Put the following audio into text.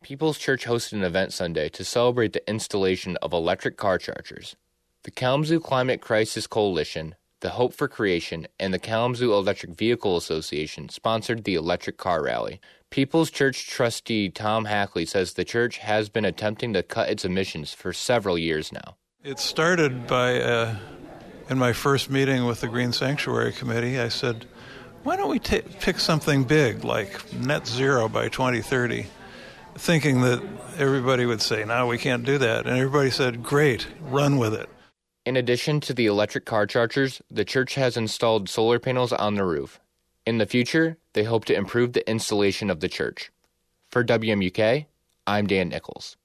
People's Church hosted an event Sunday to celebrate the installation of electric car chargers. The Kalamazoo Climate Crisis Coalition, the Hope for Creation, and the Kalamazoo Electric Vehicle Association sponsored the electric car rally. People's Church trustee Tom Hackley says the church has been attempting to cut its emissions for several years now. It started by, in my first meeting with the Green Sanctuary Committee, I said, why don't we pick something big like net zero by 2030? Thinking that everybody would say, no, we can't do that. And everybody said, great, run with it. In addition to the electric car chargers, the church has installed solar panels on the roof. In the future, they hope to improve the installation of the church. For WMUK, I'm Dan Nichols.